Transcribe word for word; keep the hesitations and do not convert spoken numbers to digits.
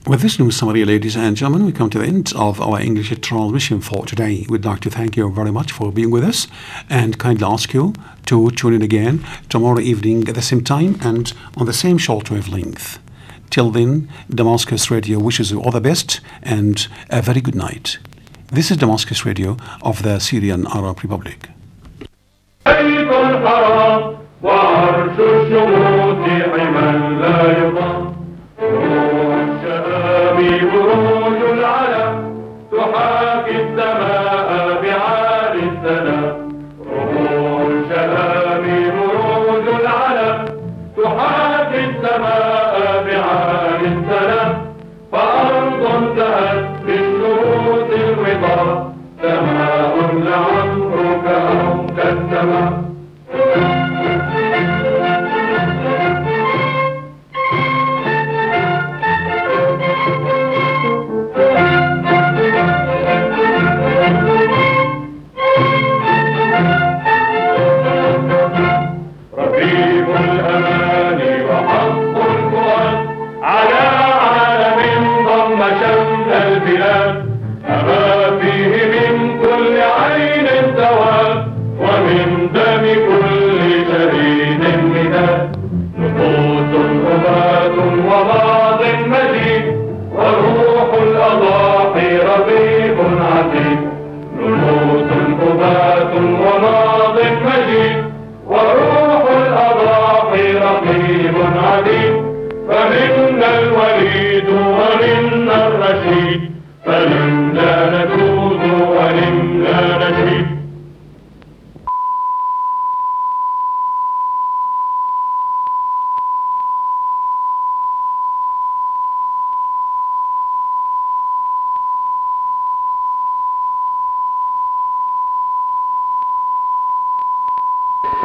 With this news summary, ladies and gentlemen, we come to the end of our English transmission for today. We'd like to thank you very much for being with us and kindly ask you to tune in again tomorrow evening at the same time and on the same short wavelength. Till then, Damascus Radio wishes you all the best and a very good night. This is Damascus Radio of the Syrian Arab Republic. بروج العلم تحاكي السماء بعالي السلام. روح شهامي بروج العلم تحاكي السماء بعالي السلام. فأرض انتهت بالشروط الوضاء سماء لعمرك أو كالسماء. أما فيه من كل عين سواد ومن دم كل شهيد مداد. نفوس أبات وماض مجيد وروح الأضاحي ربيب عتيد. نفوس أبات وماض مجيد وروح الأضاحي رقيب عتيد. فمنا الوليد ومنا الرشيد فلن